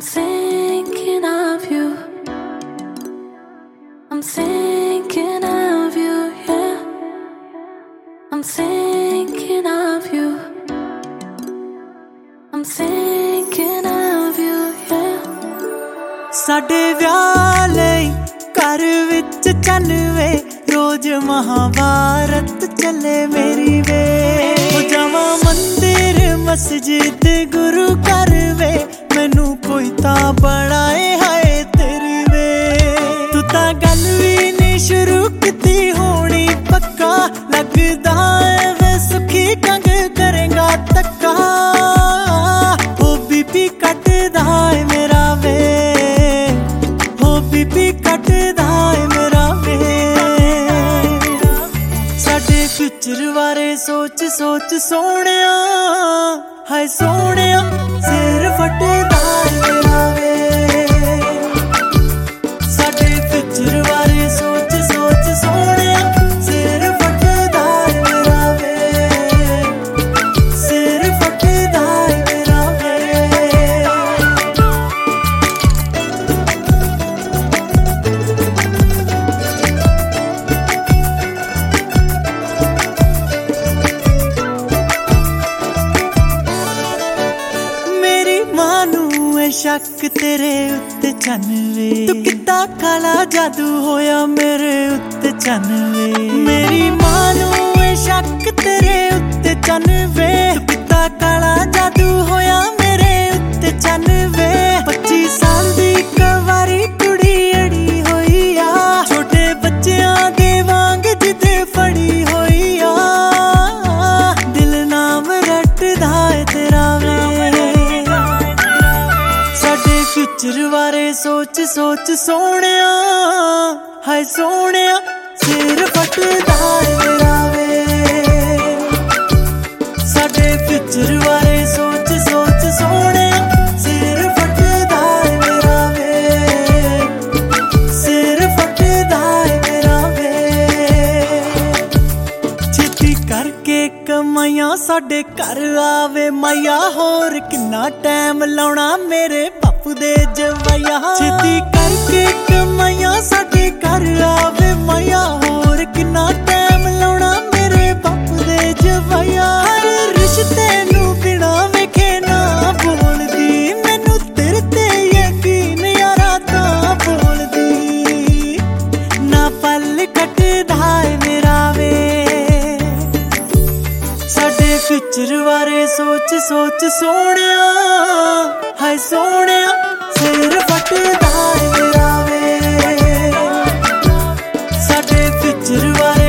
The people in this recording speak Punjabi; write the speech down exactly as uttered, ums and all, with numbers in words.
thinking of you. I'm thinking of you, yeah. I'm thinking of you. I'm thinking of you, yeah. ਸਾਡੇ ਵਿਆਹ ਲਈ ਘਰ ਵਿੱਚ ਚੰਨ ਵੇ, ਰੋਜ਼ ਮਹਾਭਾਰਤ ਚੱਲੇ ਮੇਰੀ ਵੇ। ਹੋ ਜਾਵਾਂ ਮੰਦਿਰ ਮਸਜਿਦ ਗੁਰੂ ਘਰ ਵੇ, ਮੈਨੂੰ ਕੋਈ ਤਾਂ ਬਣਾਏ ਹਾਏ ਤੇਰੀ ਵੇ। ਤੂੰ ਤਾਂ ਗੱਲ ਵੀ ਨਹੀਂ ਸ਼ੁਰੂ ਕੀਤੀ ਹੋਣੀ ਪੱਕਾ, ਲੱਗਦਾ ਏ ਵੇ ਸੁਖੀ ਕੰਗ ਕਰੇਗਾ ਧੱਕਾ। ਹੋ ਬੀਬੀ ਕੱਟਦਾ ਏ ਮੇਰਾ ਵੇ, ਹੋ ਬੀਬੀ ਕੱਟਦਾ ਏ ਮੇਰਾ ਵੇ। ਸਾਡੇ ਫਿਊਚਰ ਬਾਰੇ ਸੋਚ ਸੋਚ ਸੋਹਣਿਆ, ਹਾਏ ਸੋਹਣਿਆ ਸਿਰ ਫਟਦਾ ਏ ਮੇਰਾ ਵੇ। ਸਾਡੇ ਫਿਊਚਰ ਬਾਰੇ ਸੋਚ ਸੋਚ ਸੋਹਣਿਆ, ਸਿਰ ਫਟਦਾ ਏ ਮੇਰਾ ਵੇ, ਸਿਰ ਫਟਦਾ ਏ ਮੇਰਾ ਵੇ। ਸ਼ੱਕ ਤੇਰੇ ਉੱਤੇ ਚੰਨ ਵੇ, ਤੂੰ ਕਿੱਦਾਂ ਕਾਲਾ ਜਾਦੂ ਹੋਇਆ ਮੇਰੇ ਉੱਤੇ ਚੰਨ ਵੇ। ਮੇਰੀ ਮਾਂ ਨੂੰ ਏ ਸ਼ੱਕ ਤੇਰੇ ਉੱਤੇ ਚੰਨ ਵੇ, ਤੂੰ ਕਿੱਦਾਂ ਕਾਲਾ ਜਾਦੂ ਹੋਇਆ ਮੇਰੇ ਉੱਤੇ ਚੰਨ ਵੇ। ਪੱਚੀ ਸਾਲ ਦੀ ਕੁਆਰੀ ਕੁੜੀ ਅੜੀ ਹੋਈ ਆ, ਛੋਟੇ ਬੱਚਿਆਂ ਦੇ ਵਾਂਗ ਜਿੱਦੇ ਫੜੀ ਹੋਈ ਆ। ਦਿਲ ਨਾਮ ਰੱਟਦਾ ਏ ਤੇਰਾ ਵੇ। ਫਿਊਚਰ ਬਾਰੇ ਸੋਚ ਸੋਚ ਸੋਹਣਿਆ, ਹਾਏ ਸੋਹਣਿਆ ਸਿਰ ਫਟਦਾ ਏ ਮੇਰਾ ਵੇ। ਸਾਡੇ ਫਿਊਚਰ ਬਾਰੇ ਸੋਚ ਸੋਚ ਸੋਹਣਿਆ, ਸਿਰ ਫਟਦਾ ਏ ਮੇਰਾ ਵੇ, ਸਿਰ ਫਟਦਾ ਏ ਮੇਰਾ ਵੇ। ਛੇਤੀ ਕਰਕੇ ਕਮਾਈਆਂ ਸਾਡੇ ਘਰ ਆਵੇ ਮਾਇਆ, ਹੋਰ ਕਿੰਨਾ ਟਾਈਮ ਲਾਉਣਾ ਮੇਰੇ ਬਾਪੂ ਦੇ ਜਵਾਈਆ। ਛੇਤੀ ਕਰਕੇ ਕਮਾਈਆਂ ਸਾਡੇ ਘਰ ਆਵੇ ਮਾਇਆ, ਹੋਰ ਕਿੰਨਾ ਟਾਈਮ ਲਾਉਣਾ ਮੇਰੇ ਬਾਪੂ ਦੇ ਜਵਾਈਆ। ਹਰ ਰਿਸ਼ਤੇ ਨੂੰ ਬਿਨਾਂ ਵੇਖੇ ਨਾ ਬੋਲਦੀ, ਮੈਨੂੰ ਤੇਰੇ ਤੇ ਯਕੀਨ ਯਾਰਾ ਤਾਂ ਬੋਲਦੀ ਨਾ। ਪਲ ਕੱਟਦਾ ਏ ਮੇਰਾ ਵੇ। ਸਾਡੇ ਫਿਊਚਰ ਬਾਰੇ ਸੋਚ ਸੋਚ ਸੋਹਣਿਆ, ਹਾਏ ਸੋਹਣਿਆ ਸਿਰ ਫਟਦਾ ਏ ਮੇਰਾ ਵੇ। ਸਾਡੇ ਫਿਊਚਰ ਬਾਰੇ